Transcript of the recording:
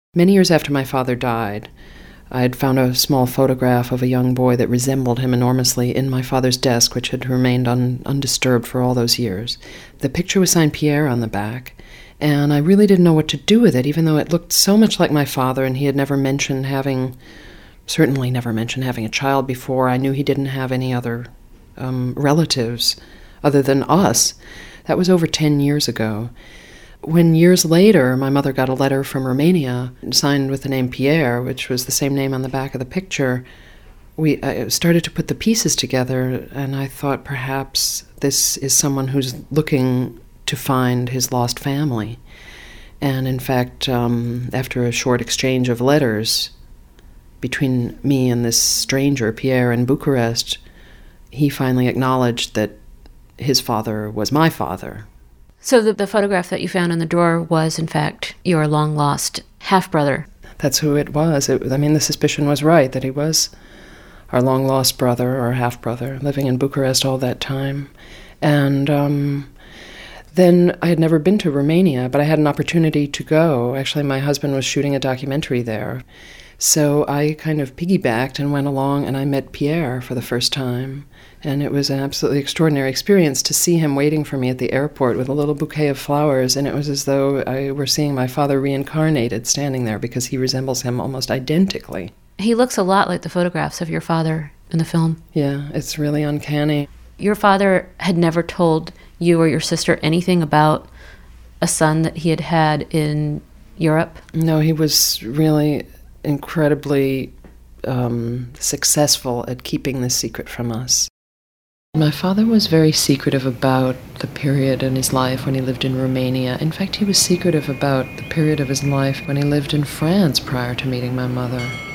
Many years after my father died, I had found a small photograph of a young boy that resembled him enormously in my father's desk, which had remained undisturbed for all those years. The picture was signed Pierre on the back, and I really didn't know what to do with it, even though it looked so much like my father, and he had certainly never mentioned having a child before. I knew he didn't have any other relatives other than us. That was over 10 years ago. When years later my mother got a letter from Romania signed with the name Pierre, which was the same name on the back of the picture, I started to put the pieces together, and I thought perhaps this is someone who's looking to find his lost family. And in fact, after a short exchange of letters between me and this stranger, Pierre, in Bucharest, he finally acknowledged that his father was my father. So the photograph that you found in the drawer was, in fact, your long-lost half-brother. That's who it was. The suspicion was right, that he was our long-lost brother or half-brother, living in Bucharest all that time. And then I had never been to Romania, but I had an opportunity to go. Actually, my husband was shooting a documentary there. So I kind of piggybacked and went along, and I met Pierre for the first time. And it was an absolutely extraordinary experience to see him waiting for me at the airport with a little bouquet of flowers, and it was as though I were seeing my father reincarnated standing there, because he resembles him almost identically. He looks a lot like the photographs of your father in the film. Yeah, it's really uncanny. Your father had never told you or your sister anything about a son that he had had in Europe? No, he was really incredibly successful at keeping this secret from us. My father was very secretive about the period in his life when he lived in Romania. In fact, he was secretive about the period of his life when he lived in France prior to meeting my mother.